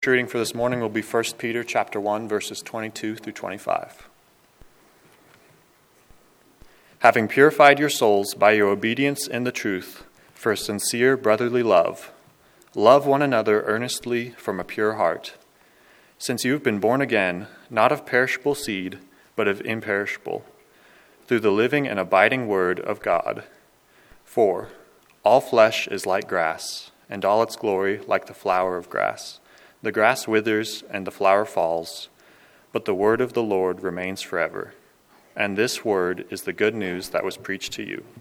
Reading for this morning will be 1 Peter chapter 1, verses 22 through 25. Having purified your souls by your obedience in the truth for a sincere brotherly love, love one another earnestly from a pure heart, since you have been born again, not of perishable seed, but of imperishable, through the living and abiding word of God. For all flesh is like grass, and all its glory like the flower of grass. The grass withers and the flower falls, but the word of the Lord remains forever. And this word is the good news that was preached to you.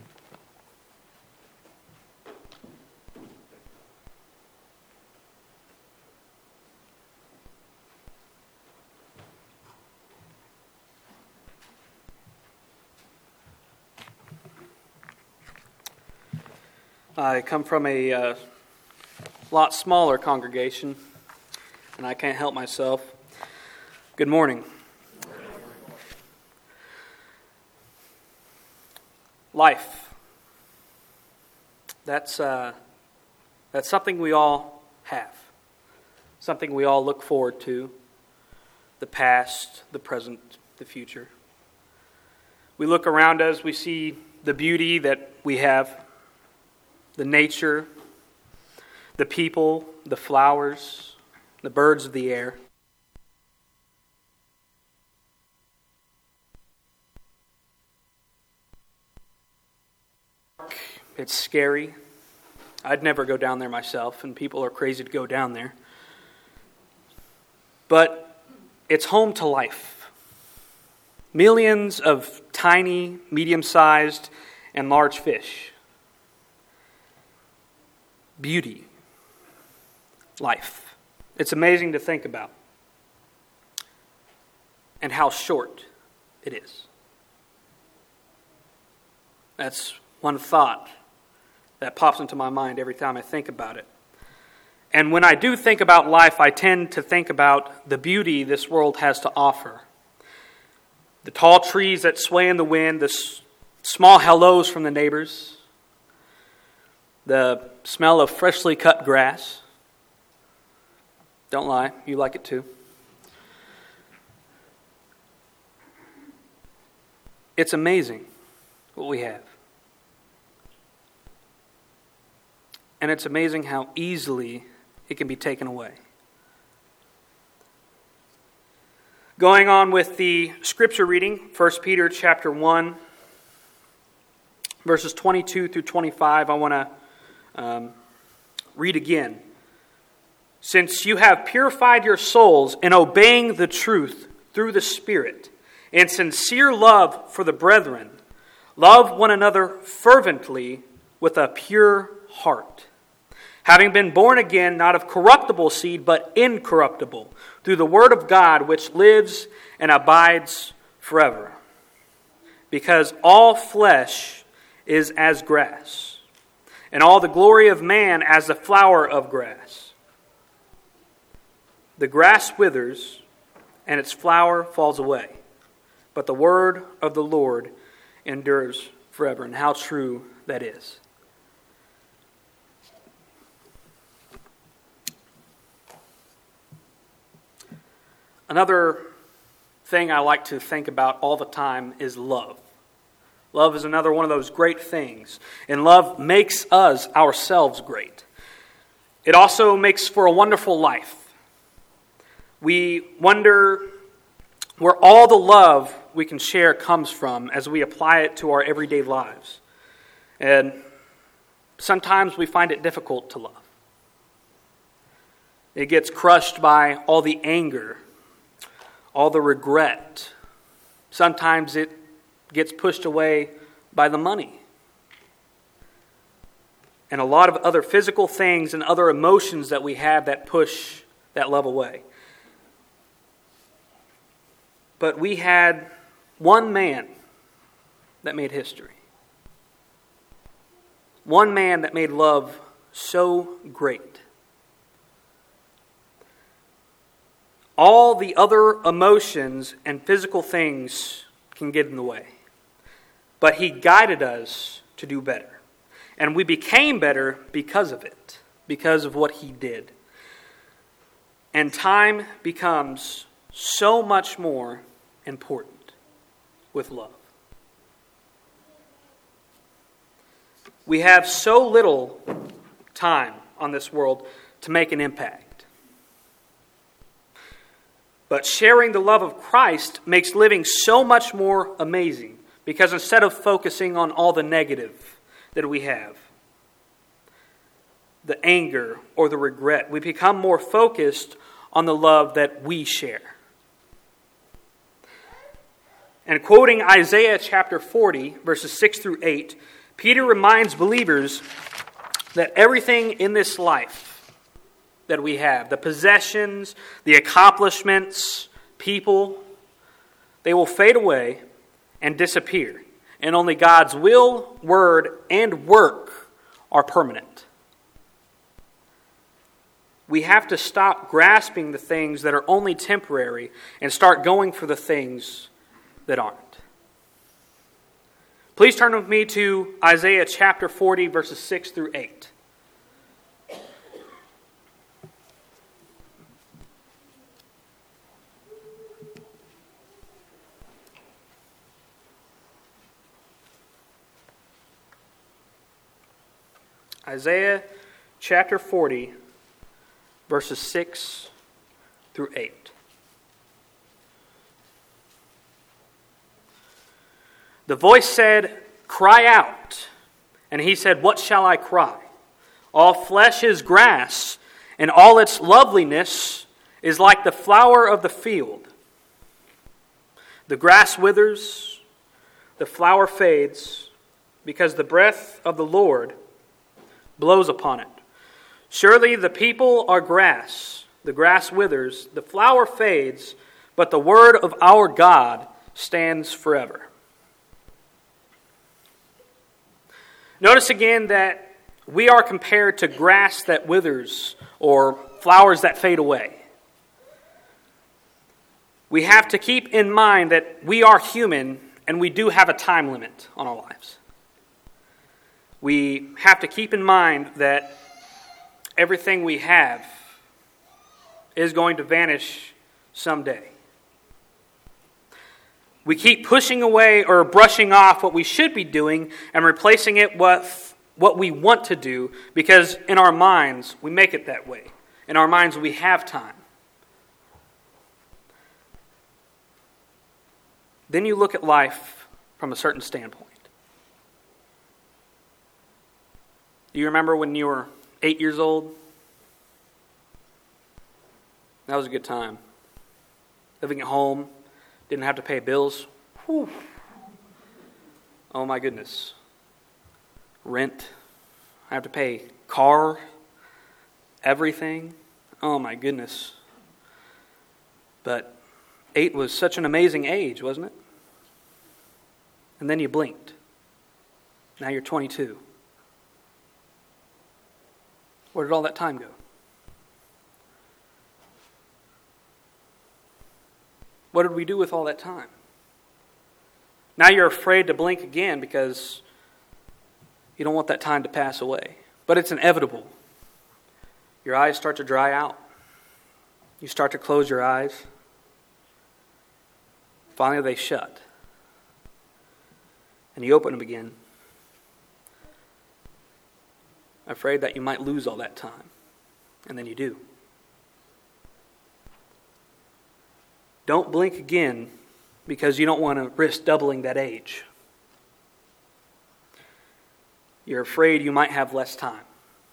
I come from a lot smaller congregation, and I can't help myself. Good morning. Life. That's something we all have. Something we all look forward to. The past, the present, the future. We look around us, we see the beauty that we have, the nature, the people, the flowers, the birds of the air. It's scary. I'd never go down there myself, and people are crazy to go down there. But it's home to life. Millions of tiny, medium-sized, and large fish. Beauty. Life. It's amazing to think about. And how short it is. That's one thought that pops into my mind every time I think about it. And when I do think about life, I tend to think about the beauty this world has to offer. The tall trees that sway in the wind, the small hellos from the neighbors, the smell of freshly cut grass. Don't lie, you like it too. It's amazing what we have. And it's amazing how easily it can be taken away. Going on with the scripture reading, 1 Peter chapter 1, verses 22 through 25, I want to read again. Since you have purified your souls in obeying the truth through the Spirit, in sincere love for the brethren, love one another fervently with a pure heart, having been born again, not of corruptible seed, but incorruptible, through the word of God, which lives and abides forever. Because all flesh is as grass, and all the glory of man as the flower of grass. The grass withers, and its flower falls away, but the word of the Lord endures forever. And how true that is. Another thing I like to think about all the time is love. Love is another one of those great things. And love makes us ourselves great. It also makes for a wonderful life. We wonder where all the love we can share comes from as we apply it to our everyday lives. And sometimes we find it difficult to love. It gets crushed by all the anger, all the regret. Sometimes it gets pushed away by the money. And a lot of other physical things and other emotions that we have that push that love away. But we had one man that made history. One man that made love so great. All the other emotions and physical things can get in the way. But he guided us to do better. And we became better because of it, because of what he did. And time becomes so much more important with love. We have so little time on this world to make an impact. But sharing the love of Christ makes living so much more amazing, because instead of focusing on all the negative that we have, the anger or the regret, we become more focused on the love that we share. And quoting Isaiah chapter 40, verses 6 through 8, Peter reminds believers that everything in this life that we have, the possessions, the accomplishments, people, they will fade away and disappear. And only God's will, word, and work are permanent. We have to stop grasping the things that are only temporary and start going for the things that aren't. Please turn with me to Isaiah chapter 40, verses 6 through 8. Isaiah chapter 40, verses 6 through 8. The voice said, "Cry out." And he said, "What shall I cry? All flesh is grass, and all its loveliness is like the flower of the field. The grass withers, the flower fades, because the breath of the Lord blows upon it. Surely the people are grass. The grass withers, the flower fades, but the word of our God stands forever." Notice again that we are compared to grass that withers or flowers that fade away. We have to keep in mind that we are human and we do have a time limit on our lives. We have to keep in mind that everything we have is going to vanish someday. We keep pushing away or brushing off what we should be doing and replacing it with what we want to do, because in our minds we make it that way. In our minds we have time. Then you look at life from a certain standpoint. Do you remember when you were 8 years old? That was a good time. Living at home, didn't have to pay bills. Whew. Oh my goodness. Rent, I have to pay car, everything. Oh my goodness. But 8 was such an amazing age, wasn't it? And then you blinked. Now you're 22. Where did all that time go? What did we do with all that time? Now you're afraid to blink again because you don't want that time to pass away. But it's inevitable. Your eyes start to dry out. You start to close your eyes. Finally they shut. And you open them again, afraid that you might lose all that time. And then you do. Don't blink again because you don't want to risk doubling that age. You're afraid you might have less time.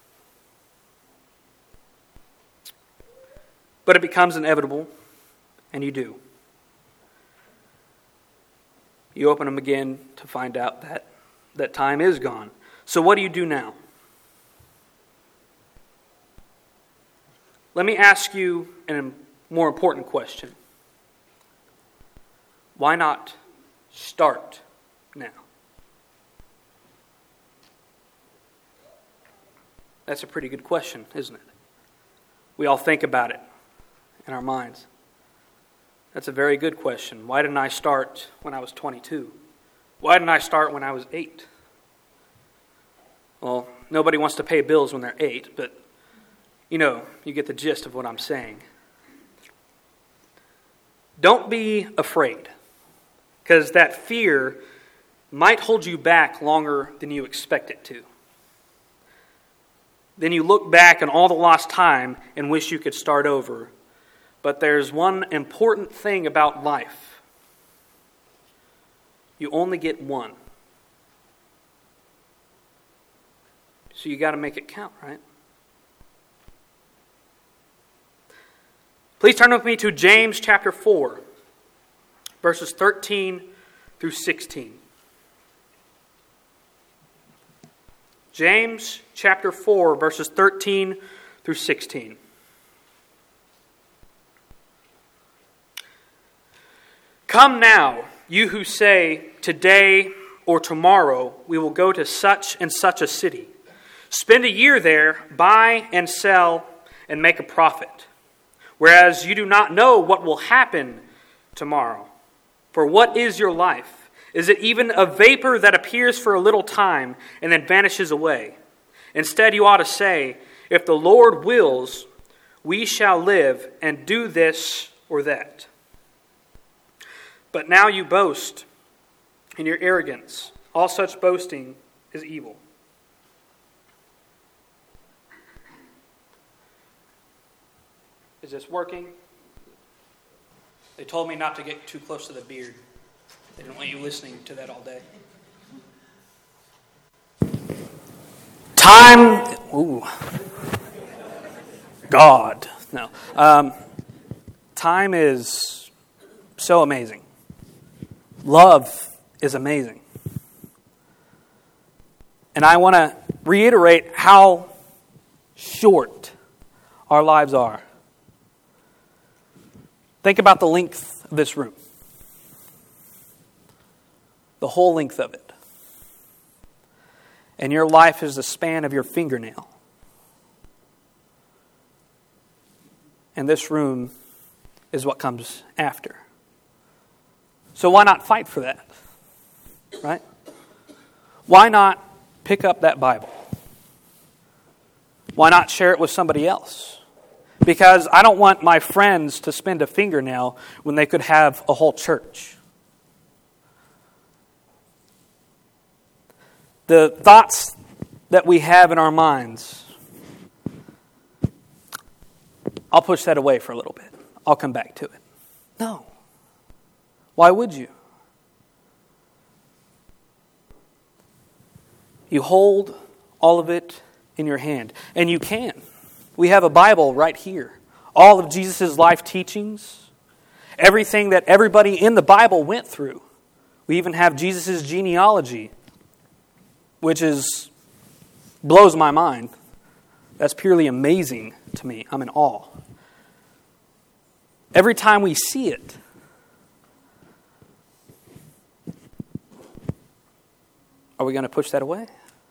But it becomes inevitable, and you do. You open them again to find out that time is gone. So what do you do now? Let me ask you a more important question. Why not start now? That's a pretty good question, isn't it? We all think about it in our minds. That's a very good question. Why didn't I start when I was 22? Why didn't I start when I was 8? Well, nobody wants to pay bills when they're 8, but you get the gist of what I'm saying. Don't be afraid, because that fear might hold you back longer than you expect it to. Then you look back on all the lost time and wish you could start over. But there's one important thing about life. You only get one. So you got to make it count, right? Please turn with me to James chapter 4, verses 13 through 16. James chapter 4, verses 13 through 16. Come now, you who say, today or tomorrow we will go to such and such a city. Spend a year there, buy and sell, and make a profit. Whereas you do not know what will happen tomorrow. For what is your life? Is it even a vapor that appears for a little time and then vanishes away? Instead, you ought to say, if the Lord wills, we shall live and do this or that. But now you boast in your arrogance. All such boasting is evil. Is this working? They told me not to get too close to the beard. They didn't want you listening to that all day. Time. Ooh. God. No. Time is so amazing. Love is amazing. And I want to reiterate how short our lives are. Think about the length of this room. The whole length of it. And your life is the span of your fingernail. And this room is what comes after. So why not fight for that? Right? Why not pick up that Bible? Why not share it with somebody else? Because I don't want my friends to spend a fingernail when they could have a whole church. The thoughts that we have in our minds, I'll push that away for a little bit. I'll come back to it. No. Why would you? You hold all of it in your hand. And you can. We have a Bible right here. All of Jesus' life teachings. Everything that everybody in the Bible went through. We even have Jesus' genealogy, which blows my mind. That's purely amazing to me. I'm in awe. Every time we see it, are we going to push that away?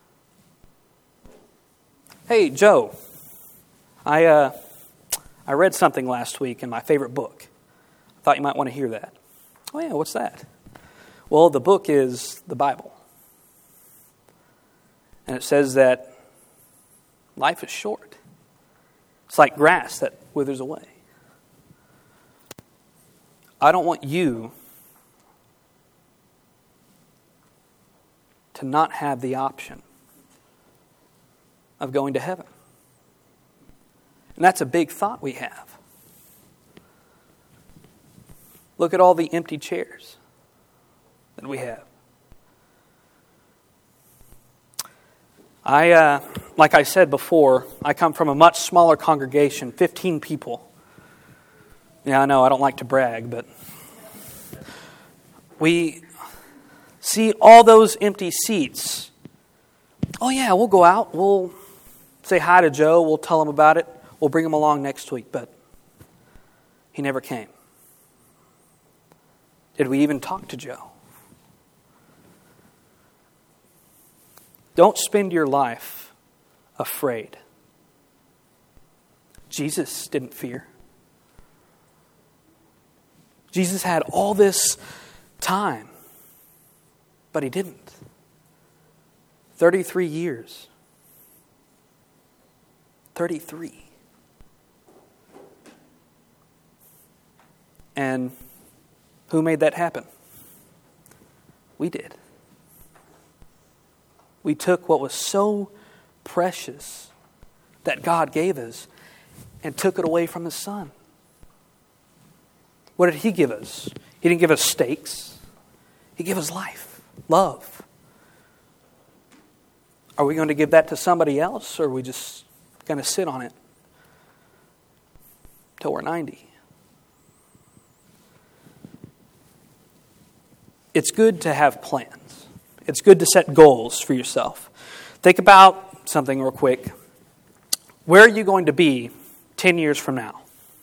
Hey, Joe, I read something last week in my favorite book. I thought you might want to hear that. Oh yeah, what's that? Well, the book is the Bible. And it says that life is short. It's like grass that withers away. I don't want you to not have the option of going to heaven. And that's a big thought we have. Look at all the empty chairs that we have. Like I said before, I come from a much smaller congregation, 15 people. Yeah, I know, I don't like to brag, but we see all those empty seats. Oh yeah, we'll go out, we'll say hi to Joe, we'll tell him about it, we'll bring him along next week, but he never came. Did we even talk to Joe? Don't spend your life afraid. Jesus didn't fear. Jesus had all this time, but he didn't. 33 years. 33. And Who made that happen? We did. We took what was so precious that God gave us and took it away from His Son. What did He give us? He didn't give us steaks. He gave us life, love. Are we going to give that to somebody else, or are we just going to sit on it till we're 90? It's good to have plans. It's good to set goals for yourself. Think about something real quick. Where are you going to be 10 years from now?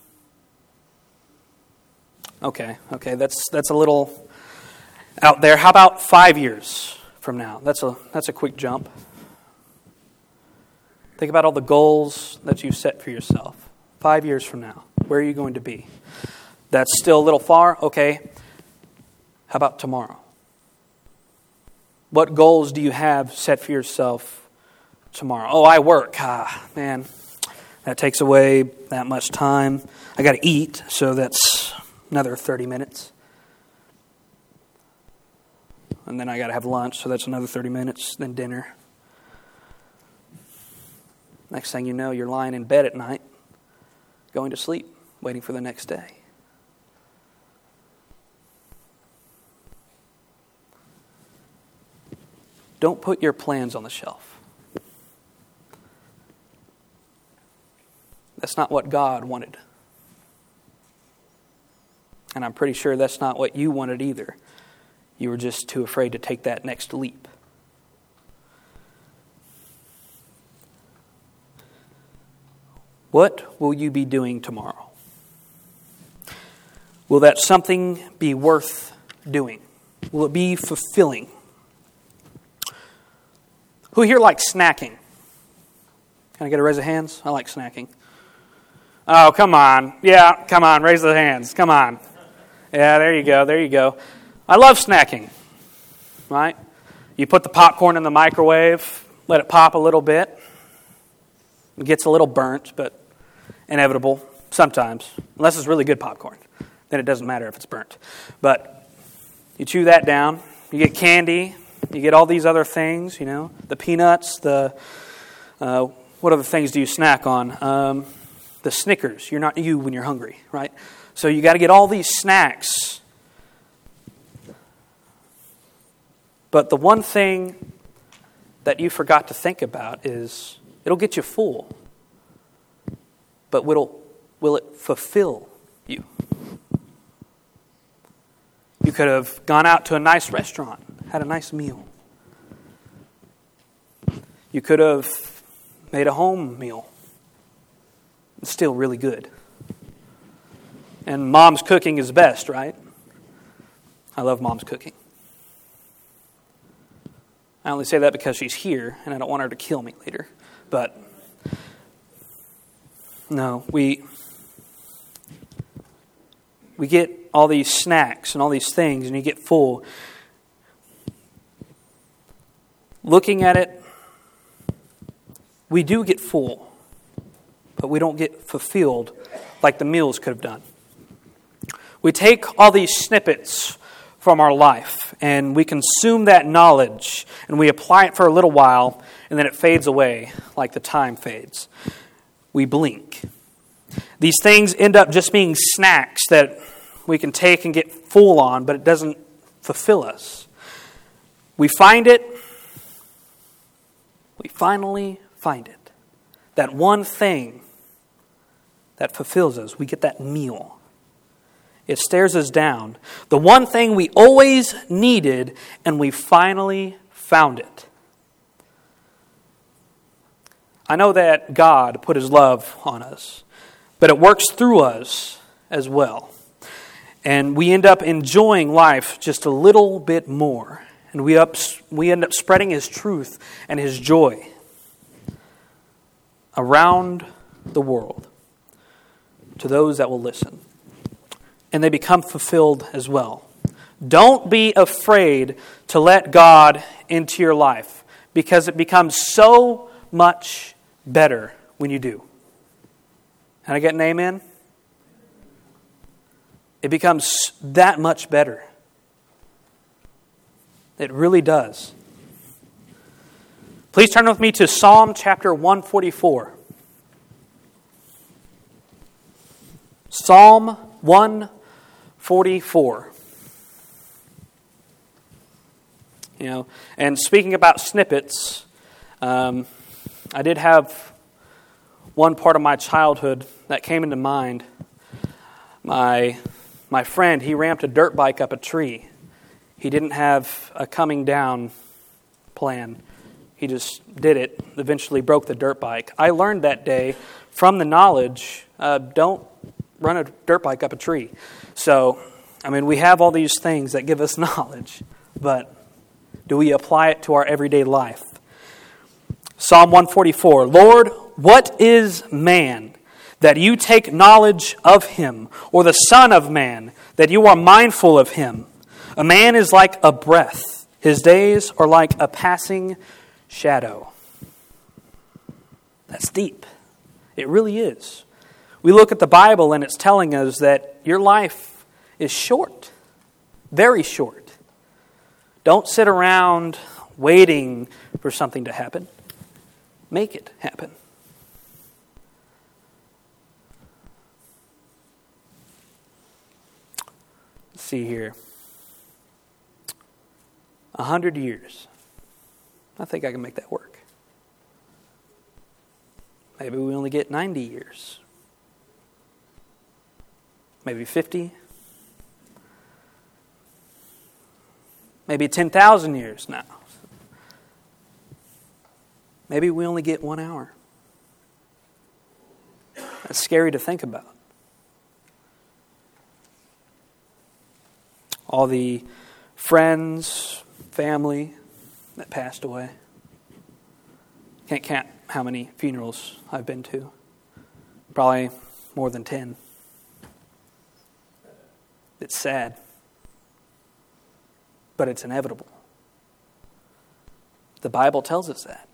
Okay, that's a little out there. How about 5 years from now? That's a quick jump. Think about all the goals that you've set for yourself. 5 years from now, where are you going to be? That's still a little far. Okay. How about tomorrow? What goals do you have set for yourself tomorrow? Oh, I work. Man, that takes away that much time. I got to eat, so that's another 30 minutes. And then I got to have lunch, so that's another 30 minutes, then dinner. Next thing you know, you're lying in bed at night, going to sleep, waiting for the next day. Don't put your plans on the shelf. That's not what God wanted. And I'm pretty sure that's not what you wanted either. You were just too afraid to take that next leap. What will you be doing tomorrow? Will that something be worth doing? Will it be fulfilling? Who here likes snacking? Can I get a raise of hands? I like snacking. Oh, come on. Yeah, come on. Raise the hands. Come on. Yeah, there you go. I love snacking. Right? You put the popcorn in the microwave, let it pop a little bit. It gets a little burnt, but inevitable sometimes. Unless it's really good popcorn. Then it doesn't matter if it's burnt. But you chew that down. You get candy. You get all these other things, the peanuts, what other things do you snack on? The Snickers. You're not you when you're hungry, right? So you got to get all these snacks. But the one thing that you forgot to think about is it'll get you full. But will it fulfill you? You could have gone out to a nice restaurant, had a nice meal. You could have made a home meal. It's still really good. And Mom's cooking is best, right? I love Mom's cooking. I only say that because she's here and I don't want her to kill me later. But no, we get all these snacks and all these things and you get full. Looking at it, we do get full, but we don't get fulfilled like the meals could have done. We take all these snippets from our life and we consume that knowledge and we apply it for a little while and then it fades away like the time fades. We blink. These things end up just being snacks that we can take and get full on, but it doesn't fulfill us. We find it. We finally find it. That one thing that fulfills us. We get that meal. It stares us down. The one thing we always needed, and we finally found it. I know that God put His love on us, but it works through us as well. And we end up enjoying life just a little bit more. And we end up spreading His truth and His joy around the world to those that will listen. And they become fulfilled as well. Don't be afraid to let God into your life because it becomes so much better when you do. Can I get an amen? it becomes that much better. It really does. Please turn with me to Psalm chapter 144. Psalm 144. And speaking about snippets, I did have one part of my childhood that came into mind. My friend, he ramped a dirt bike up a tree. He didn't have a coming down plan. He just did it, eventually broke the dirt bike. I learned that day from the knowledge, don't run a dirt bike up a tree. So, we have all these things that give us knowledge, but do we apply it to our everyday life? Psalm 144, Lord, what is man that you take knowledge of him, or the son of man that you are mindful of him? A man is like a breath. His days are like a passing shadow. That's deep. It really is. We look at the Bible and it's telling us that your life is short. Very short. Don't sit around waiting for something to happen. Make it happen. Let's see here. 100 years. I think I can make that work. Maybe we only get 90 years. Maybe 50. Maybe 10,000 years now. Maybe we only get 1 hour. That's scary to think about. All the friends, family that passed away. Can't count how many funerals I've been to. Probably more than 10. It's sad. But it's inevitable. The Bible tells us that.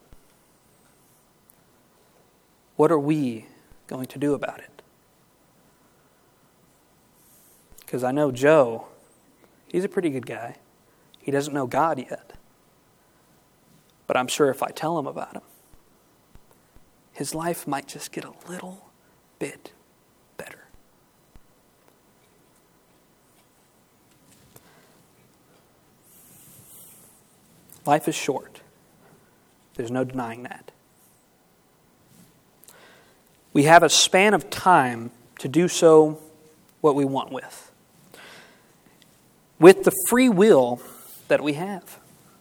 What are we going to do about it? Because I know Joe, he's a pretty good guy. He doesn't know God yet. But I'm sure if I tell him about him, his life might just get a little bit better. Life is short. There's no denying that. We have a span of time to do so what we want with the free will that we have.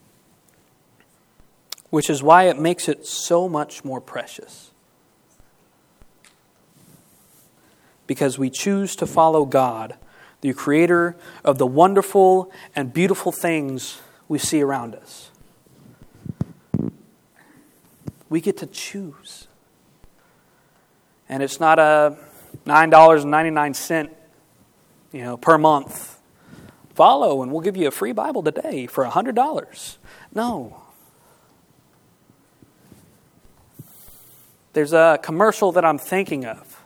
Which is why it makes it so much more precious. Because we choose to follow God, the creator of the wonderful and beautiful things we see around us. We get to choose. And it's not a $9.99, per month. Follow and we'll give you a free Bible today for $100. No. There's a commercial that I'm thinking of.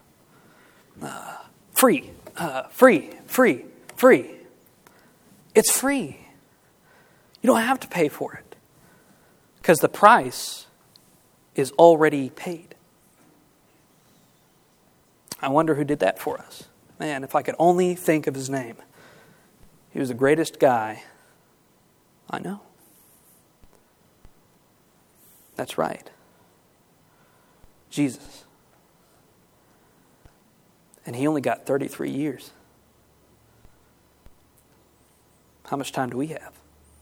Free. It's free. You don't have to pay for it. Because the price is already paid. I wonder who did that for us. Man, if I could only think of his name. He was the greatest guy I know. That's right. Jesus. And he only got 33 years. How much time do we have?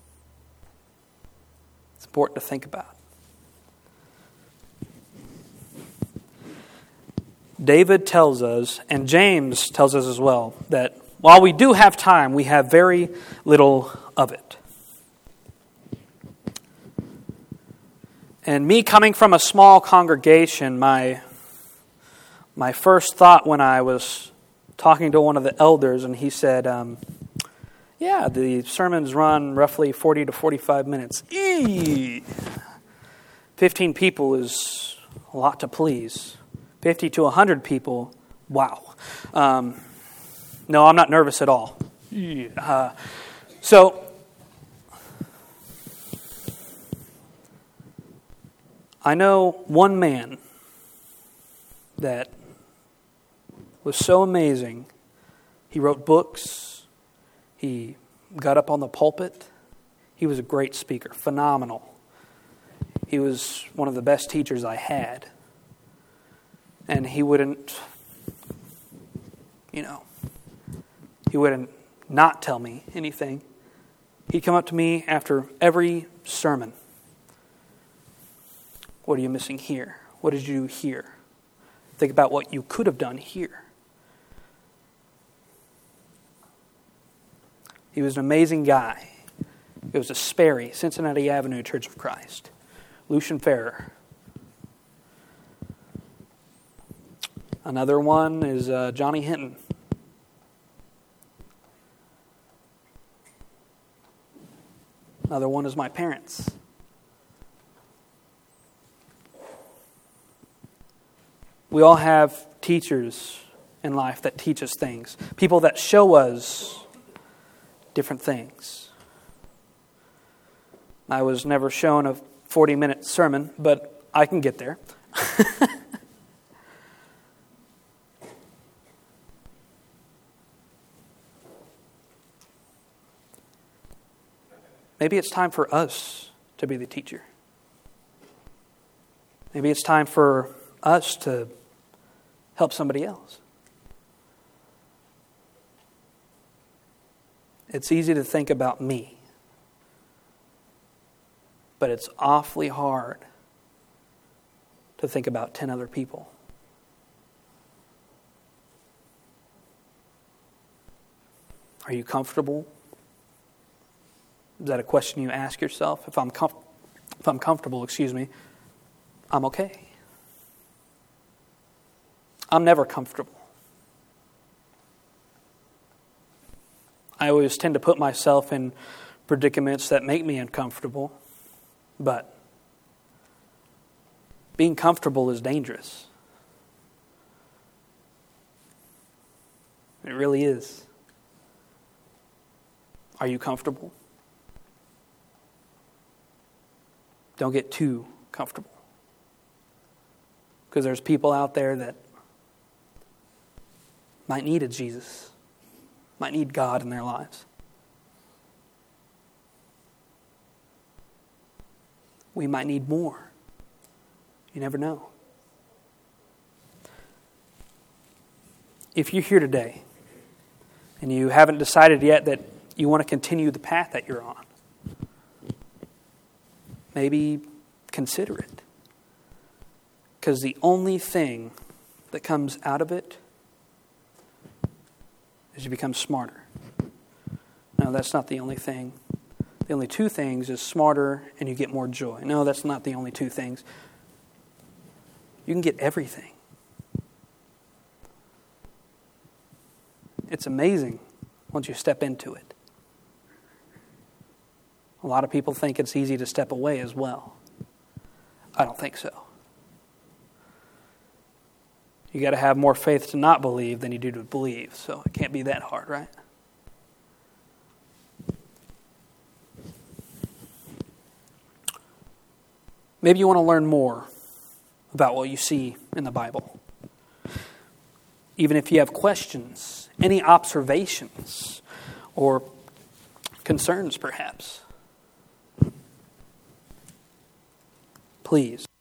It's important to think about. David tells us, and James tells us as well, that while we do have time, we have very little of it. And me coming from a small congregation, my first thought when I was talking to one of the elders, and he said, yeah, the sermons run roughly 40 to 45 minutes. 15 people is a lot to please. 50 to 100 people, wow. No, I'm not nervous at all. So, I know one man that was so amazing. He wrote books. He got up on the pulpit. He was a great speaker, phenomenal. He was one of the best teachers I had. And he wouldn't not tell me anything. He'd come up to me after every sermon. What are you missing here? What did you do here? Think about what you could have done here. He was an amazing guy. It was a Sperry, Cincinnati Avenue Church of Christ. Lucian Ferrer. Another one is Johnny Hinton. Another one is my parents. We all have teachers in life that teach us things. People that show us different things. I was never shown a 40-minute sermon, but I can get there. Maybe it's time for us to be the teacher. Maybe it's time for us to help somebody else. It's easy to think about me, but it's awfully hard to think about 10 other people. Are you comfortable? Is that a question you ask yourself? If I'm comfortable, I'm okay. I'm never comfortable. I always tend to put myself in predicaments that make me uncomfortable, but being comfortable is dangerous. It really is. Are you comfortable? Don't get too comfortable. Because there's people out there that might need a Jesus, might need God in their lives. We might need more. You never know. If you're here today and you haven't decided yet that you want to continue the path that you're on, maybe consider it. Because the only thing that comes out of it is you become smarter. No, that's not the only thing. The only two things is smarter and you get more joy. No, that's not the only two things. You can get everything. It's amazing once you step into it. A lot of people think it's easy to step away as well. I don't think so. You got to have more faith to not believe than you do to believe, so it can't be that hard, right? Maybe you want to learn more about what you see in the Bible. Even if you have questions, any observations, or concerns perhaps, please